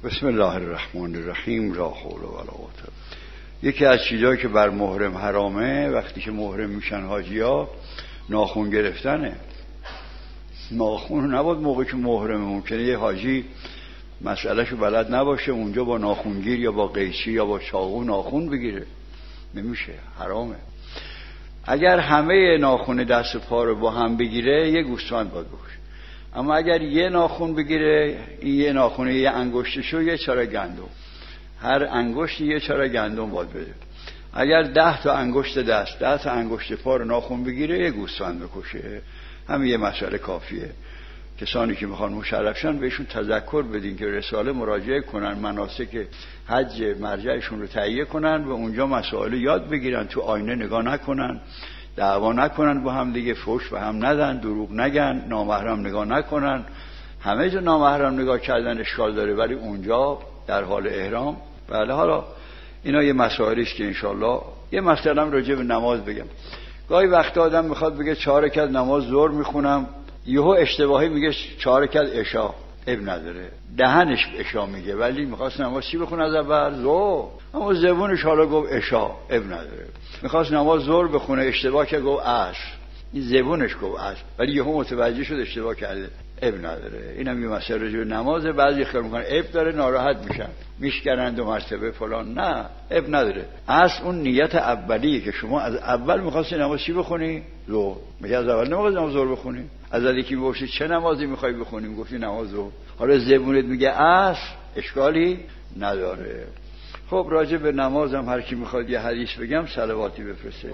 بسم الله الرحمن الرحیم. لا حول ولا قوة. یکی از چیزایی که بر محرم حرامه وقتی که محرم میشن حاجی‌ها ناخن گرفتنه. ناخن نباید موقعی که محرمه، ممکنه یه حاجی مسئلهشو بلد نباشه اونجا با ناخنگیر یا با قیچی یا با چاقو ناخن بگیره، نمیشه، حرامه. اگر همه ناخن دست و پا رو با هم بگیره یه گوسفند باید بکشه، اما اگر یه ناخن بگیره، این یه ناخن یه انگشتشو یه چاره گندم، هر انگشتی یه چاره گندم باید بده. اگر 10 تا انگشت دست 10 تا انگشت پا رو ناخن بگیره یه گوسفند بکشه. همین یه مسئله کافیه. کسانی که میخوان مشرف شن بهشون تذکر بدین که رساله مراجعه کنن، مناسک حج مرجعشون رو تهیه کنن و اونجا مسائل یاد بگیرن، تو آینه نگاه نکنن، دعوا نکنن با هم دیگه، فحش به هم ندن، دروغ نگن، نامحرم نگاه نکنن. همه جا نامحرم نگاه کردن اشکال داره، ولی اونجا در حال احرام. بله، حالا اینا یه مسائلی است که انشالله. یه مثلا راجع به نماز بگم. گاهی وقت آدم میخواد بگه 4 رکعت نماز ظهر میخونم، یهو اشتباهی میگه 4 رکعت عشا. اب نداره، دهنش عشا میگه ولی میخواست نماز چی بخونه از اول؟ ظهر. اما زبونش حالا گفت عشا، اب نداره. میخواست نماز ظهر بخونه، اشتباه که گفت عصر، این زبونش گفت عصر ولی یهو متوجه شد اشتباه کرده، اب نداره. اینم یه مسئله راجع به نماز. بعضی خیال میکنن اب داره، ناراحت میشن، میشکنند و مرتبه فلان. نه، اب نداره. اصل اون نیت اولیه که شما از اول میخواستی نماز چی بخونی؟ ظهر. میگه از اول نماز ظهر بخونی؟ از یکی میگفتی چه نمازی میخوای بخونی؟ میگفتی نماز ظهر. حالا زبونت میگه اصل، اشکالی نداره. خب راجع به نمازم هر کی میخواد یه حدیث بگم صلواتی بفرسته.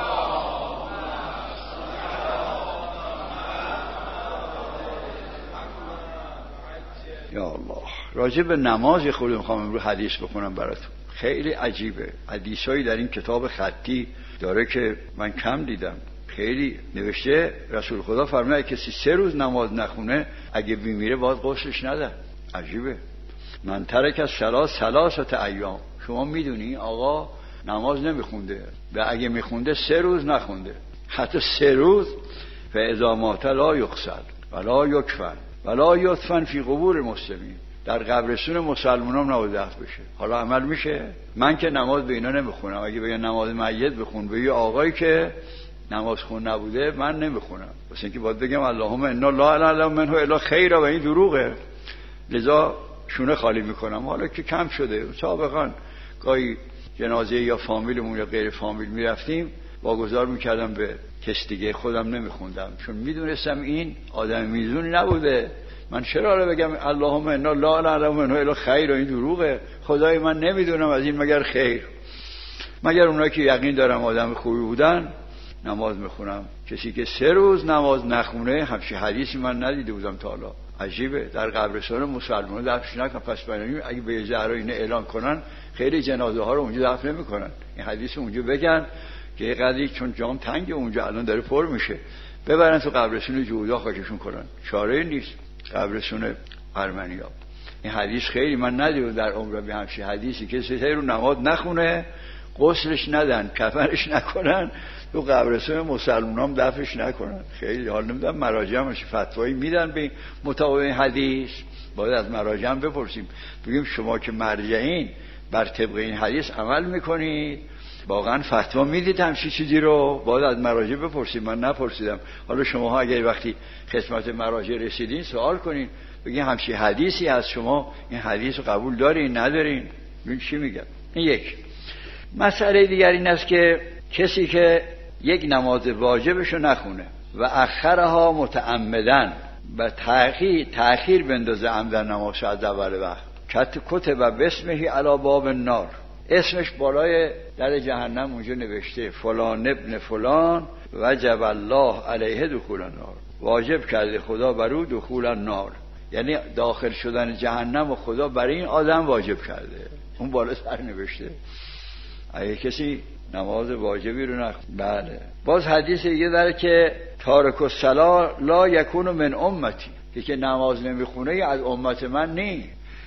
یا الله. راجع به نماز خود میخوام امروز حدیث بخونم براتون. خیلی عجیبه. حدیثایی در این کتاب خطی داره که من کم دیدم. خیلی نوشته رسول خدا فرموده کسی 3 روز نماز نخونه اگه بیمیره باید غسلش نده. عجیبه. من ترک الصلاة 3 ایام. شما میدونی آقا نماز نمیخونده و اگه میخونده 3 روز نخونده، حتی 3 روز. فاذا مات لا یغسل ولا یکفن ولا یدفن فی قبور المسلمین. در قبرستون مسلمانان نباید دفن بشه. حالا عمل میشه؟ من که نماز به اینا نمیخونم. اگه بگن نماز میت بخون به یه آقایی که نماز خون نبوده، من نمیخونم. واسه اینکه باید بگم اللهم انا لا نعلم منه الا خیرا، و این دروغه. لذا شونه خالی میکنم. حالا که کم شده، سابقا گاهی جنازه یا فامیلمون یا غیر فامیل میرفتیم واگذار میکردم به کس دیگه، خودم نمیخوندم چون میدونستم این آدم میزونی نبوده. من چرا بگم اللهم انا لا نعلم منه الا خیر، و این دروغه. خدای من نمیدونم از این مگر خیر. مگر اونایی که یقین دارم آدم خوبی بودن نماز میخونم. کسی که 3 روز نماز نخونه همچین حدیثی من ندیده بودم تا حالا. عجیبه. در قبرستان مسلمانان دفن نکن. پس بنابراین اگه به زهرا اینه اعلان کنن خیلی جنازه ها رو اونجا دفن نمیکنن. این حدیث اونجا بگن که یه قدری چون جام تنگ اونجا الان داره پر میشه، ببرن تو قبرستون جودا خاکشون کنن. چاره نیست. قبرستون ارمنیا. این حدیث خیلی من ندیدم در عمرم به همچین حدیثی که 3 روز نماز نخونه، غسلش ندن، کفنش نکنن، تو قبرستون مسلمانان دفنش نکنن. خیلی حال نمیدونم مراجع هم فتوایی میدن به مطابق این حدیث. باید از مراجع هم بپرسیم، بگیم شما که مرجعین بر طبق این حدیث عمل میکنید، واقعا فتوا میدید همچین چیزی رو؟ باید از مراجع بپرسیم. من نپرسیدم. حالا شماها اگر وقتی خدمت مراجع رسیدین سوال کنین، بگین همچین حدیثی هست، شما این حدیث رو قبول دارین ندارین؟ ببین چی میگن. این یک. مسئله دیگر این است که کسی که یک نماز واجبشو نخونه و اخرها متعمدن و تأخیر بندازه عمدن نماز از اول وقت، کتب باسمه علی باب النار، اسمش بالای در جهنم اونجا نوشته فلان ابن فلان وجب الله علیه دخول النار، واجب کرده خدا بر او دخول النار، یعنی داخل شدن جهنم و خدا برای این آدم واجب کرده. اون بالا سر نوشته. اگه کسی نماز واجبی رو نخونه. بله. باز حدیث دیگه داره که تارک الصلاة لا یکون من امتی، که نماز نمیخونه از امت من نی،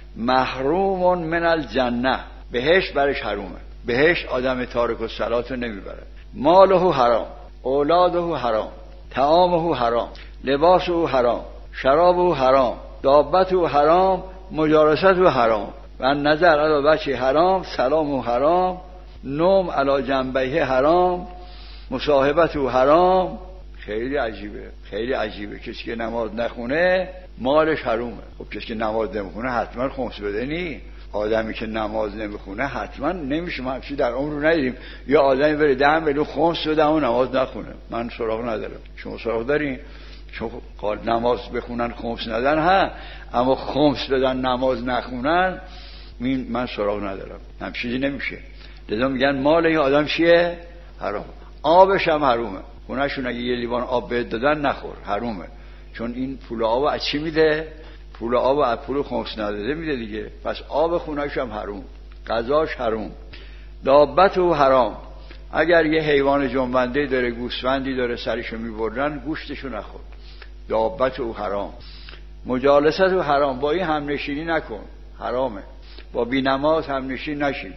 محروم من الجنه، بهشت برش حرومه. بهشت آدم تارک الصلاة رو نمیبره. ماله حرام، اولاده حرام، طعامه حرام، لباسه حرام، شرابه حرام، دابته حرام، مجالست و حرام و نظر علی وجه حرام، سلام و حرام، نوم علی جنبه حرام، مصاحبت و حرام. خیلی عجیبه، خیلی عجیبه. کسی که نماز نخونه مالش حرومه. خب کسی که نماز نمیخونه حتما خمس بده نی. آدمی که نماز نمیخونه حتما نمیشه. ما همچی در عمر رو ندیدیم یا آدمی بره 10 میلیون خمس بده اما نماز نخونه. من سراغ ندارم. شما سراغ دارین؟ چون نماز بخونن خمس ندن ها، اما خمس بدن نماز نخونن من سراغ ندارم. هم چیزی نمیشه. لذا میگن مال این آدم چیه؟ حرام. آبش هم حرومه. خونه‌شون اگه یه لیوان آب بهت دادن نخور، حرومه. چون این پول آب از چی میده؟ پول آب از پول خمس نداده میده دیگه. پس آب خونه‌ش هم حروم، غذاش حروم. دابت و حرام. اگر یه حیوان جنبنده داره، گوسفندی داره، سرشو میبرن، گوشتشو نخور. دابت و حرام. مجالست و حرام. با این همنشینی نکن، حرامه. با بینماز همنشین نشین.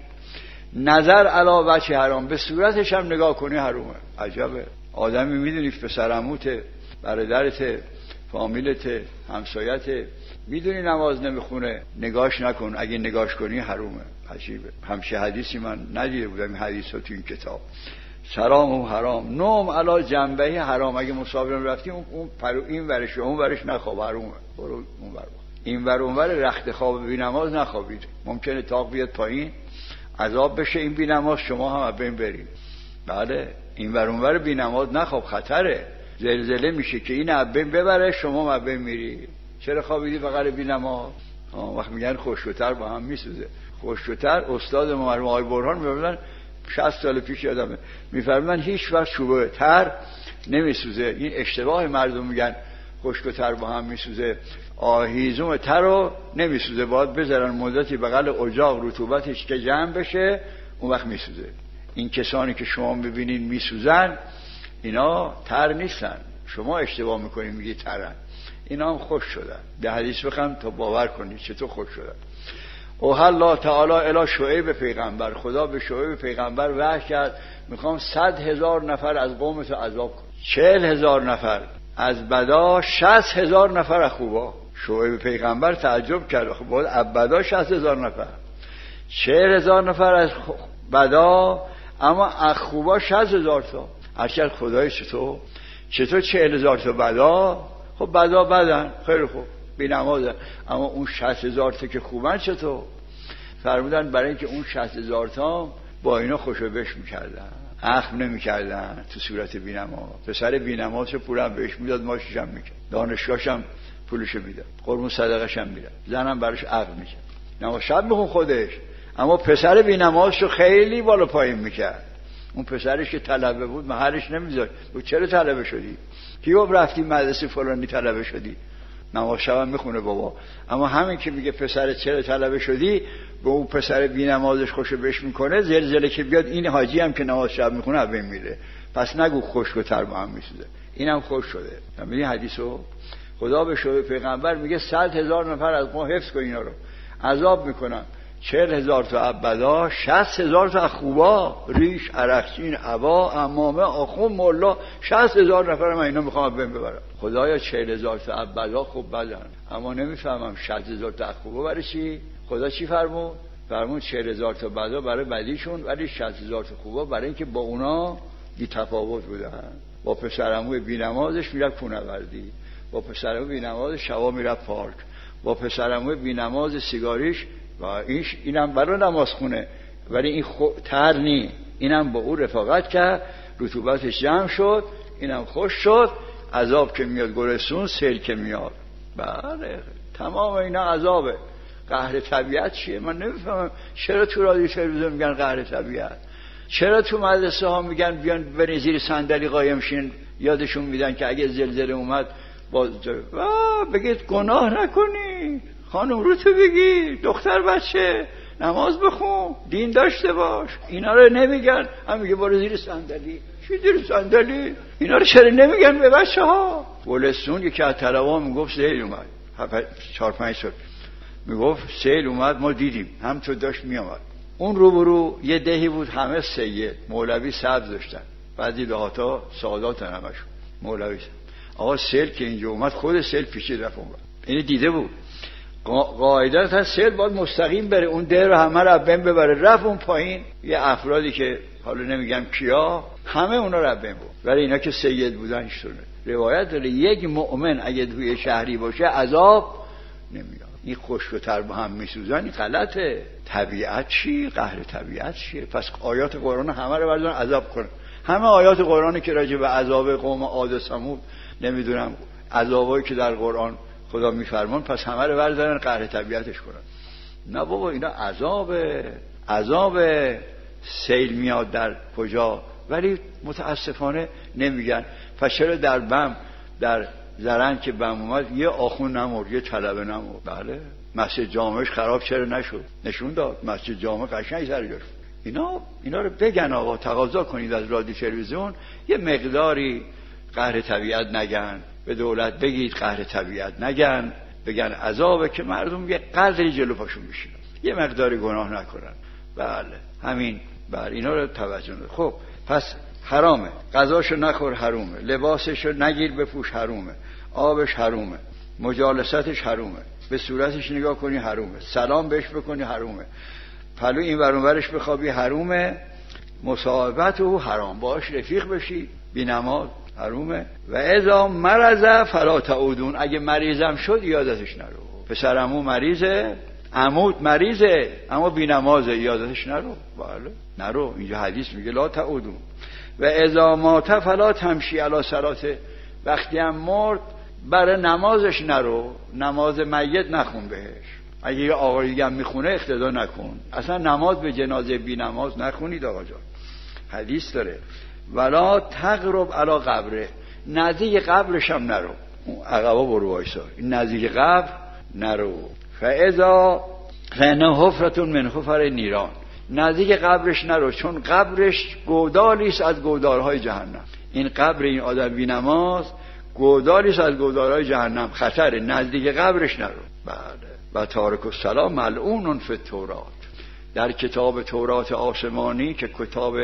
نظر علی وجه حرام. به صورتش هم نگاه کنی حرومه. عجبه. آدمی میدونی پسر عموته، برادرته، فامیلته، همسایته، میدونی نماز نمیخونه، نگاش نکن. اگه نگاش کنی حرومه. عجیبه. همچه حدیثی من ندیده بودم این حدیث ها تو این کتاب. سلام و حرام. نوم علی جنبه حرام. اگه مسافر رفتیم اون این ورش اون ورش نخواب، حرومه. برو اون ور. این ور اون ور رخت خواب بی نماز نخوابید. ممکنه تاق بیاد پایین عذاب بشه این بی نماز، شما هم از بین برید. بله این ور اون ور بی نماز نخواب، خطره. زلزله میشه که این از بین ببره، شما از بین میری. چرا خوابیدی بغل بی نماز؟ وقت میگن خشک‌تر با هم میسوزه. خشک‌تر استاد ما مرحوم آقای برهان میگفتن 60 سال پیش یادمه، میفرمودن هیچ وقت چوبه تر نمیسوزه. این اشتباه مردم میگن خشک‌تر با هم میسوزه. هیزم تر رو نمیسوزه، باید بذارن مدتی بغل اجاق رطوبتش که جمع بشه، اون وقت میسوزه. این کسانی که شما ببینین میسوزن اینا تر نیستن، شما اشتباه میکنین میگی ترن. اینا هم خوش شدن. به حدیث بخوام تا باور کنید چطور خوش شدن. اوحی الله تعالی الی شعیب پیغمبر. خدا به شعیب پیغمبر وحی کرد میخوام 100,000 نفر از قومت رو عذاب کنم. 40,000 نفر از بدا، 60,000 نفر از خوبا. شعیب پیغمبر تعجب کرد. خب باید از بدا 60,000 نفر، 40,000 نفر از بدا، اما از خوبا 60,000 تا. هرچند خدای چطور 40,000 تا بدا؟ خب بدا بدن، خیلی خوب، بی نمازن. اما اون 60,000 تا که خوبن چطور؟ فرمودن برای اینکه اون 60,000 تا با اینا خوشو بش میکردن، اخم نمیکردن تو صورت بی نماز. پسر بی نمازشو پولم بهش میداد، ماشیش هم میکرد، دانشگاهش هم پولشو میداد، قربون صدقش هم میداد، زنم براش عقد میکرد. نماز شب میخون خودش، اما پسر بی نمازشو خیلی بالا پایین میکرد. اون پسرش که طلبه بود محلش نمیذاشت. چرا طلبه شدی؟ کی گفت رفتی مدرسه فلانی طلبه شدی؟ نماز شب هم میخونه بابا. اما همین که میگه پسر چرا طلبه شدی، به اون پسر بی نمازش خوشو بش میکنه. زلزله که بیاد این حاجی هم که نماز شب میخونه از بین میره. پس نگو خشک و تر با هم میسوزه. اینم خوش شده. میبینی حدیثو خدا به شعیب پیغمبر میگه 100,000 نفر از ما حفظ کن، اینا رو عذاب میکنن. 40,000 تا عبدا، 60,000 تا خوبا، ریش، عرقچین، عبا، عمامه، آخون، ملا، 60,000 نفر من اینا میخوام بین ببرم. خدایا 40,000 تا عبدا خوب بدن، اما نمیفهمم 60,000 تا خوبا برای چی؟ خدا چی فرمود 40,000 تا بدا برای بدیشون، ولی 60,000 تا خوبا برای اینکه با اونا بی تفاوت بودن. با پسرعموی بی نمازش میره کوهنوردی، با پسرعموی بی نمازش شبا میره پارک، با پسرعموی بی نماز سیگاریش و اینم برای نماز خونه، ولی این تر نی. اینم با او رفاقت کرد، رطوبتش جمع شد، اینم خوش شد. عذاب که میاد گرسون، سیل که میاد، بله تمام اینا عذابه. قهر طبیعت چیه؟ من نمیفهمم چرا تو رادیو تلویزیون میگن قهر طبیعت، چرا تو مدرسه ها میگن بیان برین زیر صندلی قایم شین، یادشون میدن که اگه زلزله اومد بگید گناه نکنی، خانم رو تو بگی، دختر بچه نماز بخون، دین داشته باش. اینا رو نمیگن، هم میگه برو زیر صندلی. چی زیر صندلی؟ اینا رو چرا نمیگن به بچه ها؟ ولستون یکی از طلبا میگفت سیل اومد 4-5 سال، میگفت سیل اومد، ما دیدیم همطور داشت میامد. اون روبرو یه دهی بود، همه سید مولوی سبز داشتن، بعضی دهاتا سادات همشون مولوی. آقا سیل که اینجا اومد، خود سیل پیشید رفت اون. اینو دیده بود. قاعدت هست سیل باید مستقیم بره، اون در رو همه رو بین ببره. رفت اون پایین یه افرادی که حالا نمیگم کیا، همه اونا رو بین بود، ولی اینا که سید بودن شونه. روایت داره یک مؤمن اگه توی شهری باشه عذاب نمیاد. این خشک و تر با هم میسوزن، این غلطه. طبیعت چی؟ قهر طبیعت چیه؟ پس آیات قرآن همه رو بردارن عذاب کنن. همه آیات قرآنی که راجع به عذاب قوم عاد و ثمود، نمیدونم عذابایی که در قرآن خدا میفرمان، پس همه رو بردارن قهر طبیعتش کنن. نه بابا، اینا عذاب سیل میاد در کجا، ولی متاسفانه نمیگن. پس چرا در زرند که بم اومد یه آخون نمرد، یه طلبه نمرد؟ بله. مسجد جامعش خراب چرا نشد؟ نشون داد مسجد جامع قشنگ سر جاش. اینا رو بگن آقا، تقاضا کنید از رادیو تلویزیون یه مقداری قهر طبیعت نگن، به دولت بگید قهر طبیعت نگن، بگن عذابه که مردم یه قدری جلو پاشون بشینن، یه مقداری گناه نکنن. بله همین. بله اینا رو توجه کنید. خب پس حرامه، غذاشو نخور حرومه، لباسشو نگیر بپوش حرومه، آبش حرومه، مجالستش حرومه، به صورتش نگاه کنی حرومه، سلام بهش بکنی حرومه، پلو این ور اون ورش بخوابی حرومه، مصاحبت او حرام، باش رفیق بشی بی نماز حرومه. و اذا مرض فلا تعودون، اگه مریضم شد یادتش نرو. پسرمو مریضه، عمود مریضه اما بی نمازه، یادتش نرو. بله نرو. اینجا حدیث میگه لا تعودون. و اذا مات فلا تمشی علی صلاته، وقتی هم مرد برای نمازش نرو، نماز میت نخون بهش. اگه یه آقایی هم میخونه اقتدا نکن، اصلا نماز به جنازه بی نماز نخونید آقا جان. حدیث داره ولا تقرب علی قبره، نزدیک قبرش هم نرو، عقبا برو وایسا، نزدیک قبر نرو. فاذا فانه حفرة من حفر نیران، نزدیک قبرش نرو، چون قبرش گودالی است از گودالهای جهنم. این قبر این آدم بی نماز گودالی است از گودالهای جهنم، خطره، نزدیک قبرش نرو. بله. و تارک الصلاة ملعون فی التوراة، در کتاب تورات آسمانی که کتاب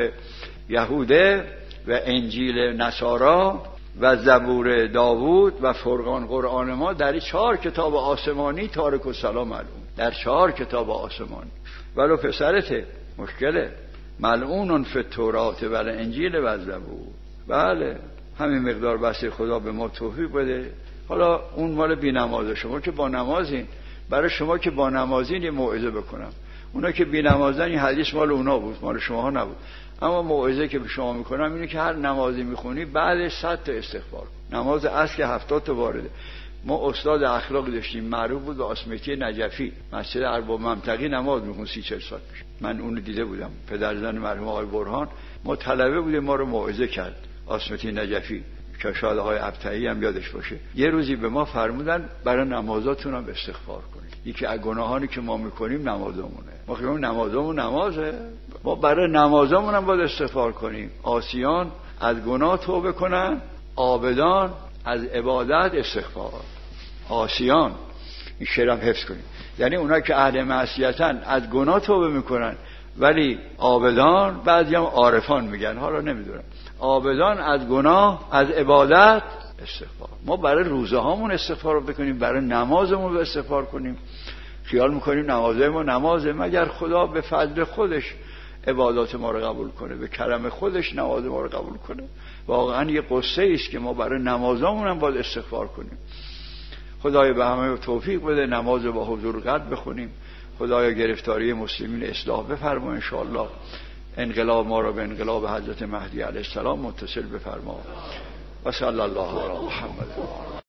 یهوده و انجیل نصارا و زبور داوود و فرقان قرآن ما، در 4 کتاب آسمانی تارک الصلاة ملعون، در 4 کتاب آسمانی. ولو پسرته مشکله، ملعون فی التوراة و انجیل و زبور. بله همین مقدار بس. خدا به ما توفیق بده. حالا اون مال بی نماز، شما که با نمازین، برای شما که با نمازین یه موعظه بکنم. اونا که بی نمازن این حدیث مال اونا بود، مال شما نبود. اما موعظه که به شما میکنم اینه که هر نمازی میخونی بعد 100 تا استغفار. نماز اصل که 70 تا وارده. ما استاد اخلاق داشتیم معروف بود به آسمتی نجفی، مسجد ارباب منطقی نماز میخون 30-40 سال پیش. من اونو دیده بودم، پدرزن مرحوم آقای برهان. ما طلبه بودیم، ما رو موعظه کرد آسمتی نجفی که شاید آقای ابطحی هم یادش باشه. یه روزی به ما فرمودن برای نمازاتون هم استغفار کنید. یکی از گناهانی که ما میکنیم نمازمونه. ما خیلی نمازمون نمازه، ما برای نمازمون هم باید استغفار کنیم. عاصیان از گناه توبه کنن، عابدان از عبادت استغفار. عاصیان، این شعرم حفظ کنید، یعنی اونا که اهل معصیتن از گناه توبه میکنن، ولی عابدان، بعضی هم عارفان میگن، حالا نمیدونم، عابدان از گناه از عبادت استغفار. ما برای روزه هامون استغفار بکنیم، برای نمازمون استغفار کنیم. خیال میکنیم نمازه ما نمازه، مگر خدا به فضل خودش عبادات ما رو قبول کنه، به کرم خودش نماز ما رو قبول کنه. واقعا یه قصه است که ما برای نمازامون هم باید استغفار کنیم. خدایا به همه توفیق بده نماز با حضور قلب بخونیم. خدایا گرفتاری مسلمین اصلاح بفرما ان شاء الله. انقلاب ما را به انقلاب حضرت مهدی علیه السلام متصل بفرما. و صلی الله علی محمد.